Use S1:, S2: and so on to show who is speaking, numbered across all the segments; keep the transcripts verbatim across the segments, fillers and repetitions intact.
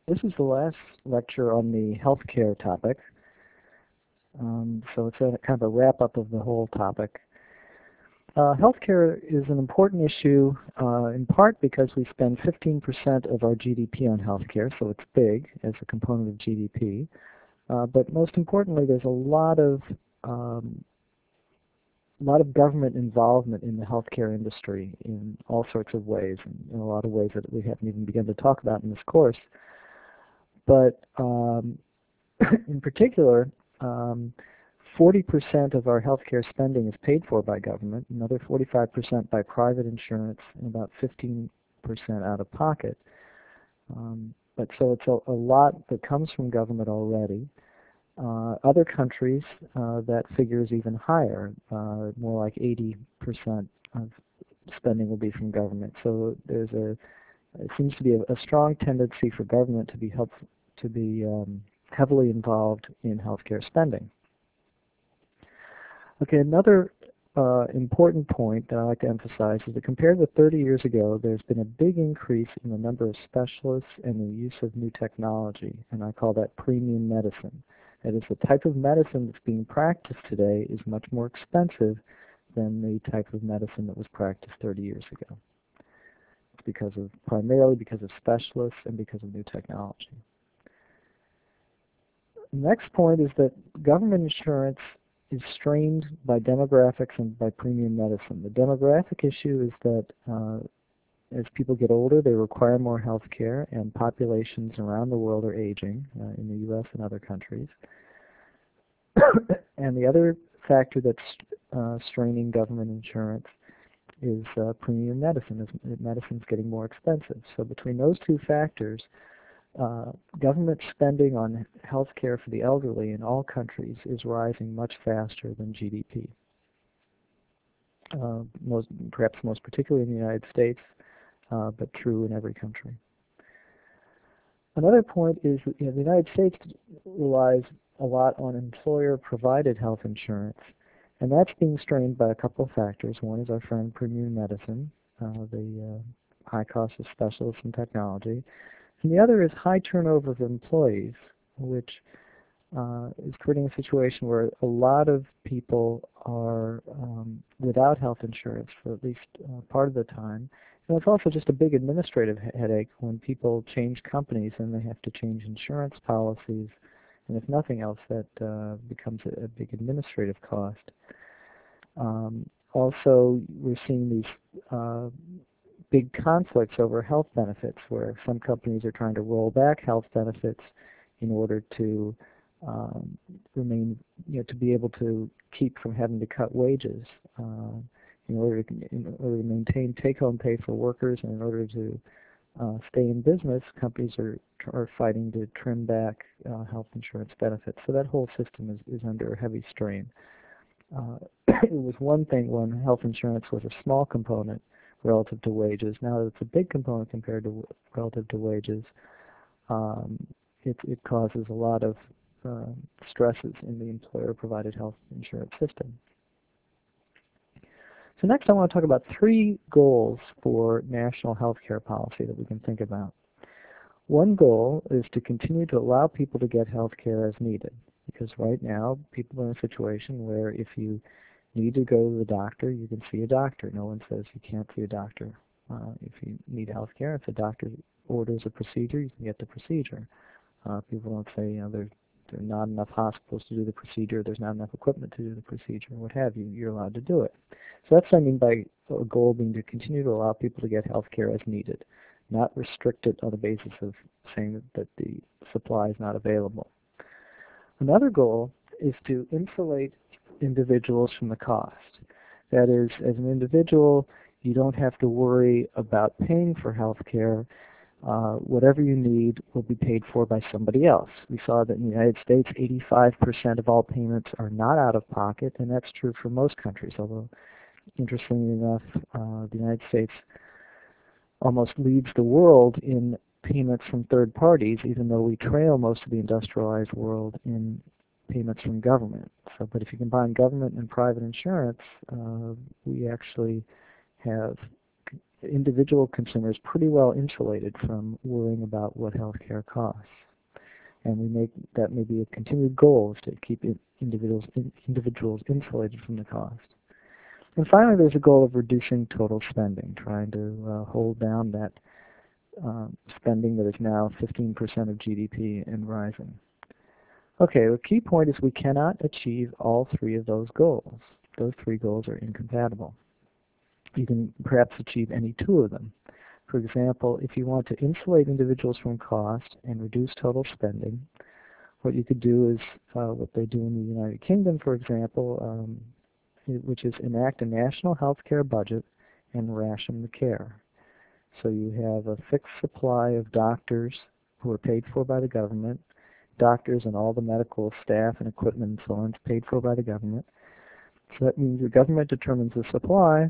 S1: This is the last lecture on the healthcare topic. Um, so it's a kind of a wrap-up of the whole topic. Uh, healthcare is an important issue uh, in part because we spend fifteen percent of our G D P on healthcare, so it's big as a component of G D P. Uh, but most importantly, there's a lot of um, a lot of government involvement in the healthcare industry in all sorts of ways, and in a lot of ways that we haven't even begun to talk about in this course. But um, in particular, um, forty percent of our healthcare spending is paid for by government, another forty-five percent by private insurance, and about fifteen percent out of pocket. Um, but so it's a, a lot that comes from government already. Uh, other countries, uh, that figure is even higher, uh, more like eighty percent of spending will be from government. So there's a, it seems to be a, a strong tendency for government to be help, to be um, heavily involved in healthcare spending. Okay, another uh, important point that I like to emphasize is that compared with thirty years ago, there's been a big increase in the number of specialists and the use of new technology, and I call that premium medicine. That is, the type of medicine that's being practiced today is much more expensive than the type of medicine that was practiced thirty years ago. It's because of, primarily because of specialists and because of new technology. The next point is that government insurance is strained by demographics and by premium medicine. The demographic issue is that uh, as people get older, they require more health care, and populations around the world are aging, uh, in the U S and other countries. And the other factor that's uh, straining government insurance is uh, premium medicine. Medicine's getting more expensive. So between those two factors, Uh, government spending on health care for the elderly in all countries is rising much faster than G D P. Uh, most, perhaps most particularly in the United States, uh, but true in every country. Another point is that, you know, the United States relies a lot on employer-provided health insurance, and that's being strained by a couple of factors. One is our friend premium medicine, uh, the uh, high cost of specialists and technology. And the other is high turnover of employees, which uh, is creating a situation where a lot of people are um, without health insurance for at least uh, part of the time. And it's also just a big administrative he headache when people change companies and they have to change insurance policies. And if nothing else, that uh, becomes a, a big administrative cost. Um, also, we're seeing these uh, big conflicts over health benefits, where some companies are trying to roll back health benefits in order to um, remain, you know, to be able to keep from having to cut wages, uh, in order to, in order to maintain take-home pay for workers, and in order to uh, stay in business, companies are are fighting to trim back uh, health insurance benefits. So that whole system is, is under heavy strain. Uh, it was one thing when health insurance was a small component relative to wages. Now that it's a big component compared to relative to wages, um, it, it causes a lot of uh, stresses in the employer-provided health insurance system. So next I want to talk about three goals for national health care policy that we can think about. One goal is to continue to allow people to get health care as needed, because right now people are in a situation where if you need to go to the doctor, you can see a doctor. No one says you can't see a doctor. Uh, if you need health care, if the doctor orders a procedure, you can get the procedure. Uh, people don't say, you know, there, there are not enough hospitals to do the procedure, there's not enough equipment to do the procedure, what have you. You're allowed to do it. So that's what I mean by a goal being to continue to allow people to get health care as needed, not restrict it on the basis of saying that, that the supply is not available. Another goal is to insulate individuals from the cost. That is, as an individual, you don't have to worry about paying for health care. Uh, whatever you need will be paid for by somebody else. We saw that in the United States, eighty-five percent of all payments are not out of pocket, and that's true for most countries, although interestingly enough, uh, the United States almost leads the world in payments from third parties, even though we trail most of the industrialized world in payments from government. So, but if you combine government and private insurance, uh, we actually have individual consumers pretty well insulated from worrying about what healthcare costs. And we make that maybe a continued goal is to keep individuals individuals insulated from the cost. And finally, there's a goal of reducing total spending, trying to uh, hold down that um, spending that is now fifteen percent of G D P and rising. Okay, the key point is we cannot achieve all three of those goals. Those three goals are incompatible. You can perhaps achieve any two of them. For example, if you want to insulate individuals from cost and reduce total spending, what you could do is uh, what they do in the United Kingdom, for example, um, which is enact a national health care budget and ration the care. So you have a fixed supply of doctors who are paid for by the government, doctors and all the medical staff and equipment and so on is paid for by the government. So that means the government determines the supply,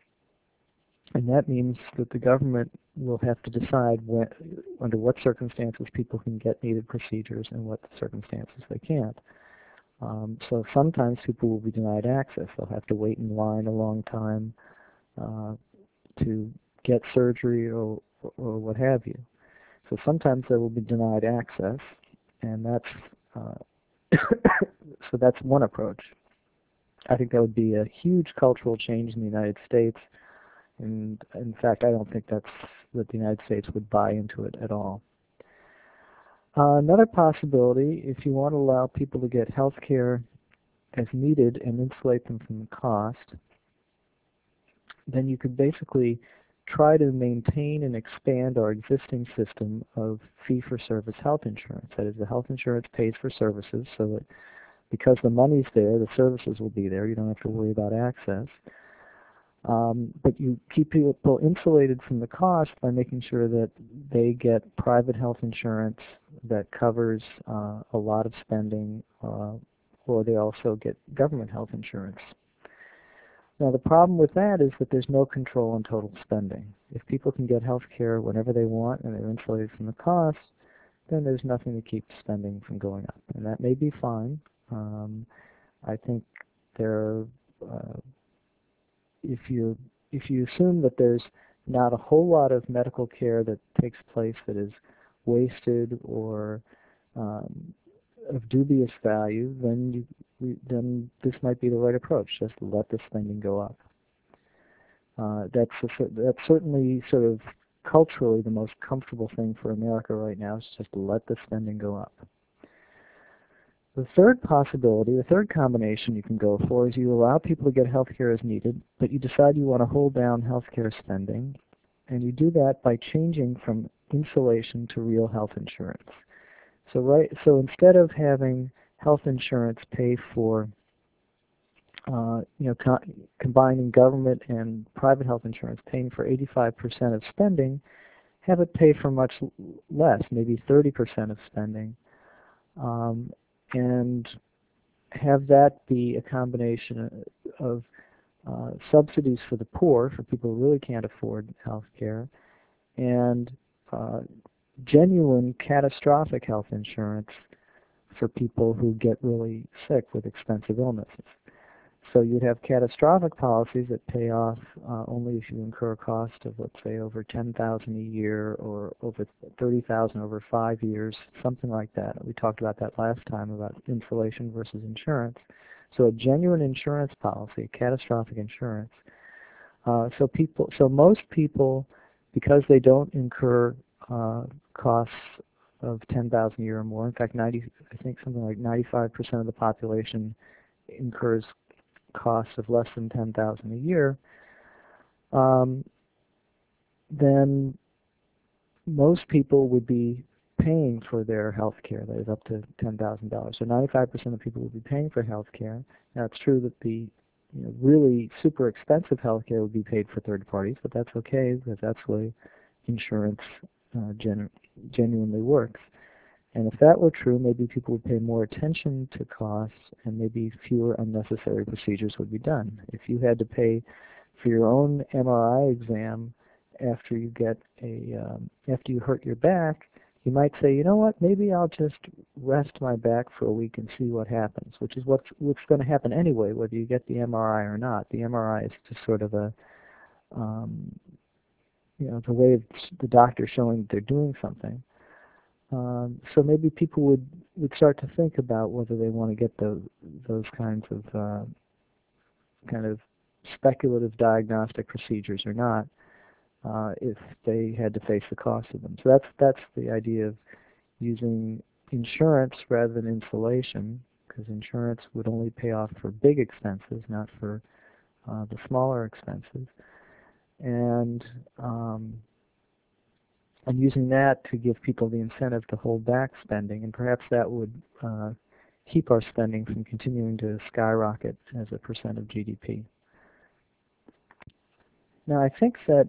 S1: and that means that the government will have to decide when, under what circumstances people can get needed procedures and what circumstances they can't. Um, so sometimes people will be denied access. They'll have to wait in line a long time uh, to get surgery or, or what have you. So sometimes they will be denied access, and that's uh, so that's one approach. I think that would be a huge cultural change in the United States, and in fact, I don't think that's that the United States would buy into it at all. Uh, another possibility, if you want to allow people to get health care as needed and insulate them from the cost, then you could basically try to maintain and expand our existing system of fee-for-service health insurance. That is, the health insurance pays for services, so that because the money's there, the services will be there. You don't have to worry about access. Um, but you keep people insulated from the cost by making sure that they get private health insurance that covers uh, a lot of spending, uh, or they also get government health insurance. Now the problem with that is that there's no control on total spending. If people can get health care whenever they want and they're insulated from the cost, then there's nothing to keep spending from going up. And that may be fine. Um, I think there, uh, if you if you assume that there's not a whole lot of medical care that takes place that is wasted or um, of dubious value, then you, then this might be the right approach. Just let the spending go up. Uh, that's a, that's certainly sort of culturally the most comfortable thing for America right now, is just let the spending go up. The third possibility, the third combination you can go for is you allow people to get health care as needed, but you decide you want to hold down health care spending, and you do that by changing from insulation to real health insurance. So right, so instead of having health insurance pay for, uh, you know, co combining government and private health insurance paying for eighty-five percent of spending, have it pay for much less, maybe thirty percent of spending. Um, and have that be a combination of uh, subsidies for the poor, for people who really can't afford health care, and uh, genuine catastrophic health insurance for people who get really sick with expensive illnesses. So you'd have catastrophic policies that pay off uh, only if you incur a cost of, let's say, over ten thousand dollars a year or over thirty thousand dollars over five years, something like that. We talked about that last time about insulation versus insurance. So a genuine insurance policy, catastrophic insurance. Uh, so people, so most people, because they don't incur uh, costs of ten thousand dollars a year or more. In fact, ninety, I think something like ninety-five percent of the population incurs costs of less than ten thousand dollars a year, um, then most people would be paying for their health care, that is up to ten thousand dollars. So ninety-five percent of people would be paying for health care. Now it's true that the you know, really super expensive health care would be paid for third parties, but that's okay because that's the way insurance uh, genu genuinely works. And if that were true, maybe people would pay more attention to costs and maybe fewer unnecessary procedures would be done. If you had to pay for your own M R I exam after you get a, um, after you hurt your back, you might say, you know what, maybe I'll just rest my back for a week and see what happens, which is what's, what's going to happen anyway, whether you get the M R I or not. The M R I is just sort of a, um, you know, the way of the doctor showing that they're doing something. Um, so maybe people would, would start to think about whether they want to get those, those kinds of uh, kind of speculative diagnostic procedures or not, uh, if they had to face the cost of them. So that's, that's the idea of using insurance rather than insulation, because insurance would only pay off for big expenses, not for uh, the smaller expenses. And um, and using that to give people the incentive to hold back spending, and perhaps that would uh, keep our spending from continuing to skyrocket as a percent of G D P. Now, I think that,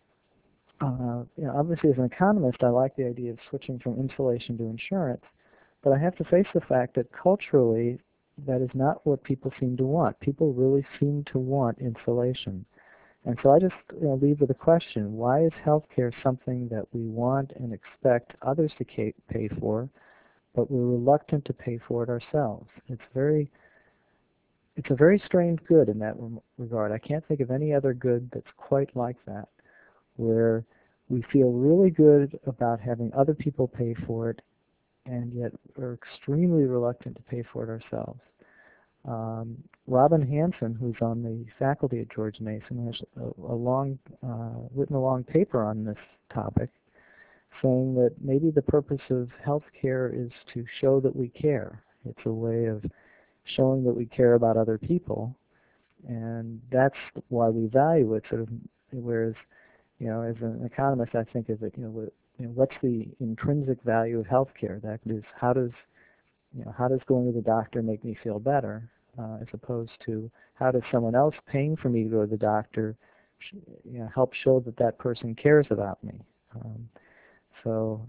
S1: uh, you know, obviously as an economist, I like the idea of switching from insulation to insurance, but I have to face the fact that culturally, that is not what people seem to want. People really seem to want insulation. And so I just, you know, leave with a question: why is healthcare something that we want and expect others to pay for, but we're reluctant to pay for it ourselves? It's very, it's a very strange good in that regard. I can't think of any other good that's quite like that, where we feel really good about having other people pay for it, and yet are extremely reluctant to pay for it ourselves. Um, Robin Hanson, who's on the faculty at George Mason, has a, a long, uh, written a long paper on this topic, saying that maybe the purpose of healthcare is to show that we care. It's a way of showing that we care about other people, and that's why we value it. Sort of, whereas, you know, as an economist, I think of it, you know, what, you know, what's the intrinsic value of healthcare? That is, how does You know, how does going to the doctor make me feel better, uh, as opposed to how does someone else paying for me to go to the doctor, you know, help show that that person cares about me? Um, so,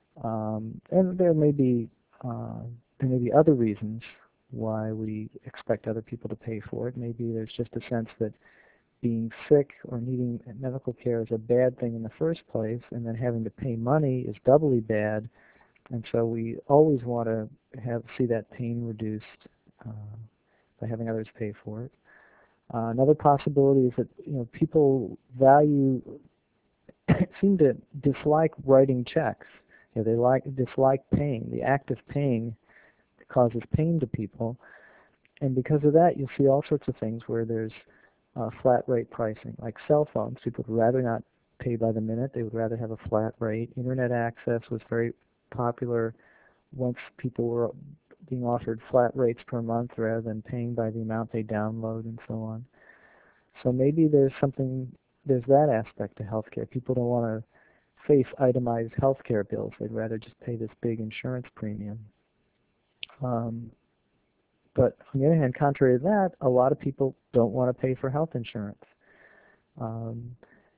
S1: um, and there may be uh, there may be other reasons why we expect other people to pay for it. Maybe there's just a sense that being sick or needing medical care is a bad thing in the first place, and then having to pay money is doubly bad. And so we always want to have see that pain reduced uh, by having others pay for it. Uh, another possibility is that, you know, people value seem to dislike writing checks. You know, they like dislike paying. The act of paying causes pain to people, and because of that, you see all sorts of things where there's uh, flat rate pricing, like cell phones. People would rather not pay by the minute; they would rather have a flat rate. Internet access was very popular once people were being offered flat rates per month rather than paying by the amount they download and so on. So maybe there's something, there's that aspect to healthcare. People don't want to face itemized healthcare bills. They'd rather just pay this big insurance premium. Um, but on the other hand, contrary to that, a lot of people don't want to pay for health insurance. Um,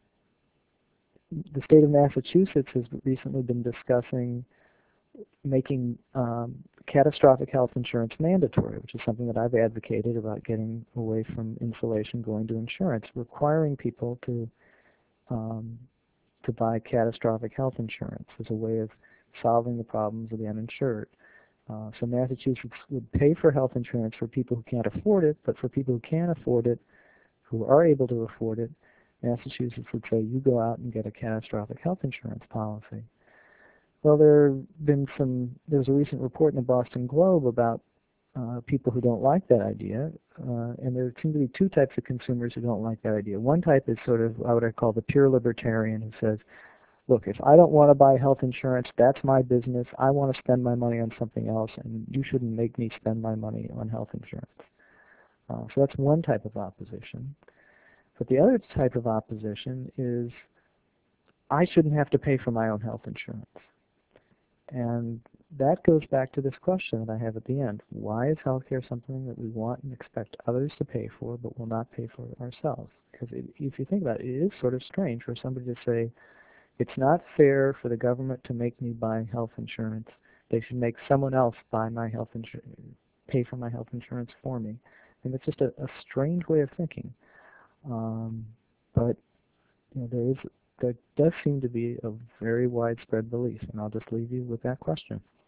S1: the state of Massachusetts has recently been discussing making um, catastrophic health insurance mandatory, which is something that I've advocated about getting away from insulation, going to insurance, requiring people to um, to buy catastrophic health insurance as a way of solving the problems of the uninsured. Uh, so Massachusetts would pay for health insurance for people who can't afford it, but for people who can afford it, who are able to afford it, Massachusetts would say, you go out and get a catastrophic health insurance policy. Well, there have been some, there was a recent report in the Boston Globe about uh, people who don't like that idea, uh, and there seem to be two types of consumers who don't like that idea. One type is sort of what I call the pure libertarian, who says, look, if I don't want to buy health insurance, that's my business. I want to spend my money on something else, and you shouldn't make me spend my money on health insurance. Uh, so that's one type of opposition. But the other type of opposition is, I shouldn't have to pay for my own health insurance. And that goes back to this question that I have at the end. Why is healthcare something that we want and expect others to pay for, but will not pay for it ourselves? Because it, if you think about it, it is sort of strange for somebody to say, it's not fair for the government to make me buy health insurance. They should make someone else buy my health insurance, pay for my health insurance for me. And it's just a, a strange way of thinking. Um, but you know, there is there does seem to be a very widespread belief, and I'll just leave you with that question.